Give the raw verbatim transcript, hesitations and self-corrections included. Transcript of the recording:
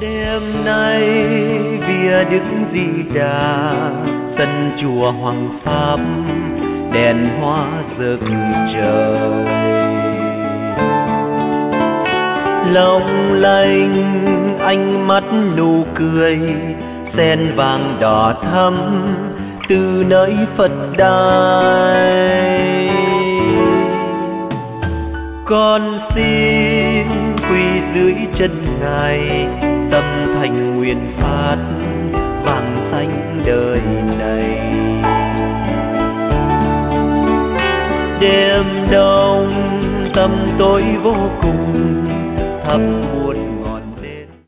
Đêm nay vía Đức Di Đà, sân chùa Hoàng Pháp, đèn hoa rực trời. Long lanh ánh mắt nụ cười, sen vàng đỏ thắm từ nơi Phật đài. Con xin quỳ dưới chân Ngài, tâm thành nguyện phát vàng xanh đời này. Đêm đông tâm tối vô cùng, thầm